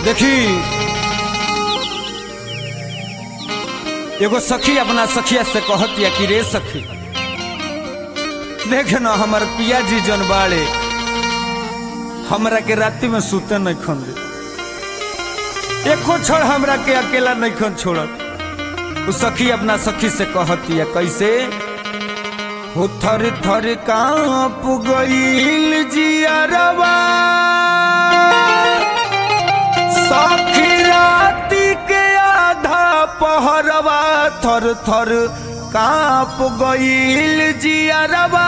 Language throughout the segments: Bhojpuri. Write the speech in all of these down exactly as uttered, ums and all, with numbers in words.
देखी एगो सखी अपना सखिया से कहतिया कि रे सखी देख न हमार पिया जी जन बाड़े हमरा के राति में सुते नहीं खन दे एको छोड़ हमरा के अकेला नहीं खन छोड़त। उ सखी अपना सखी से कहतिया कैसे हो थर थर कांप गईल जियरवा सखी राति के आधा पहरवा थर थर कांप गईल जियरवा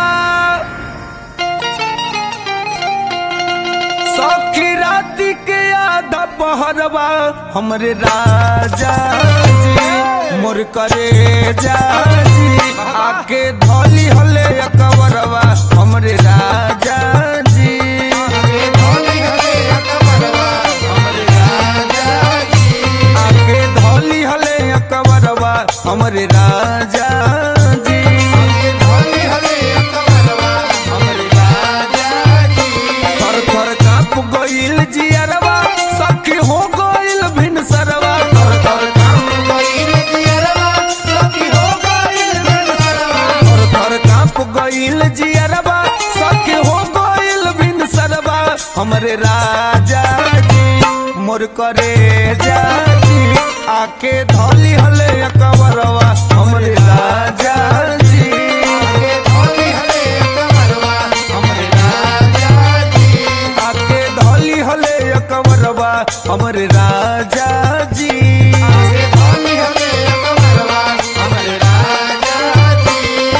सखी राति के आधा पहरवा हमरे राजा जी मोर करे जाजी आके धोली हले अकबरवा हमरे राजा जी आके धोली हले अकबरवा हमरे राजा जी आके धोली हले अकबरवा हमरे राजा जी आके धोली हले अकबरवा हमरे राजा जी थर थर कांप गईल जियरवा सखी हो गईल भिन सरवा थर थर कांप गईल जियरवा सखी हो गईल भिन सरवा थर थर कांप गईल जियरवा सखी हो गईल भिन सरवा हमरे राजा जी मोर करे जाजी आके धोली हले अकबरवा हमरे राजा जी आके धोली हले अकबरवा हमरे राजा जी आके धोली हले अकबरवा हमरे राजा जी आके धोली हले अकबरवा हमरे राजा जी।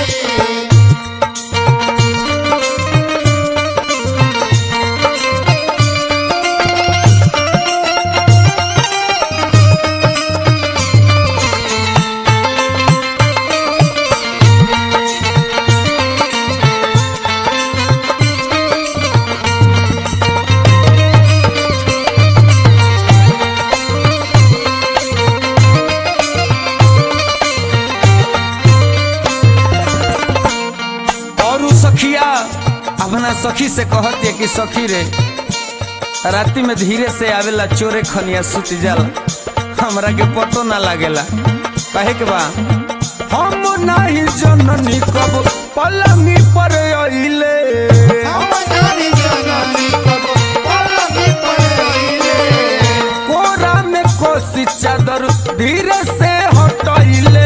सखिया अपना सखी से कहती है कि सखी रे राति में धीरे से आवेला चोरे खनिया सुत जाला हमरा के पतो ना लागेला कहे के बा हम नाही जननी कब पलंगी पर आइले हम नाही जननी कब पलंगी पर आइले कोरा में कोसी चादर धीरे से हटाइले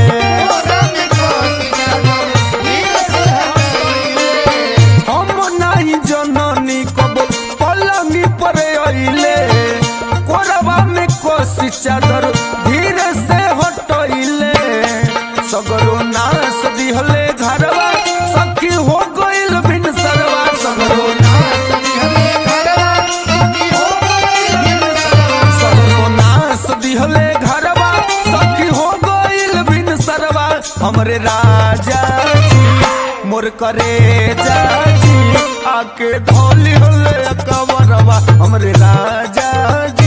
चादर धीरे से हटइले सगरो नास दिहले घरवा सखी हो गइल बिन सरवा सगरो नास दिहले घरवा सखी हो गइल बिन सरवा सगरो नास दिहले घरवा सखी हो गइल बिन सरवा हमरे राजा जी मोर करे जाजी आके धोली हले अकबरवा हमरे राजा जी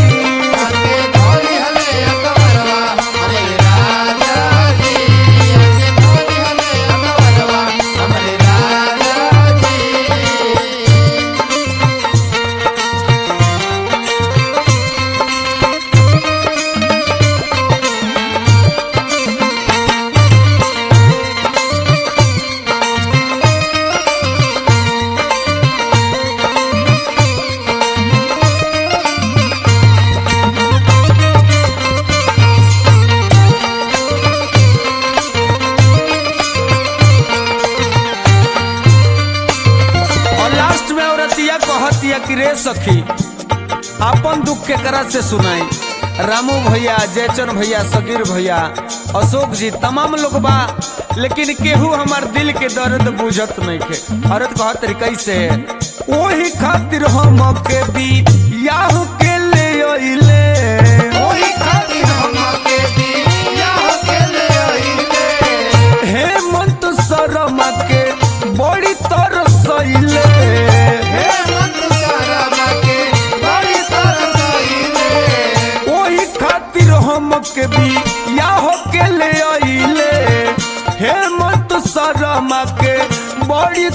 कहतिया कि रे सखी अपन दुख के करा से सुनाई रामू भैया जयचंद भैया सगीर भैया अशोक जी तमाम लोग बा लेकिन केहू हमार दिल के दर्द बुझत नहीं के औरत कहत कैसे ओही खातिर हम के भी याहू के ले आइले ओही खातिर हम के भी याहू के ले आइले हे मंत शर्मा के बड़ी तरसइले के भी या हो के ले आइले हेमंत शर्मा के बड़ी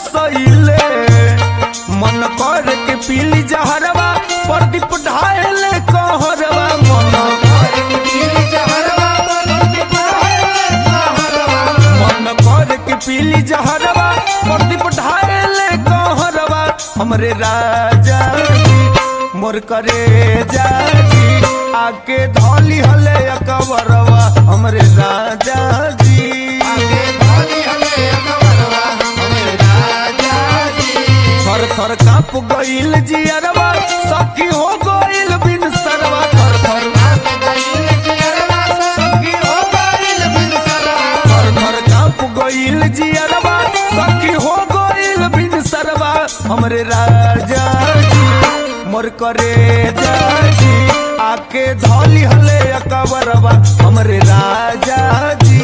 तरसइले मन कर के पीली जहरवा प्रदीप ढाएले हमरे राजा जी मोर करे जाजी आके धौली हले अकबरवा हमरे राजा जी आके धौली हले अकबरवा हमरे राजा जी थर थर कांप गइल जियरवा सखी हो गइल बिन सरवा थर थर कांप गइल जियरवा सखी हो गइल बिन सरवा थर थर कांप गइल जियरवा सखी हो गइल बिन सरवा हमरे राजा जी मोर करे जाजी आके धौली हले अकबरवा हमरे राजा जी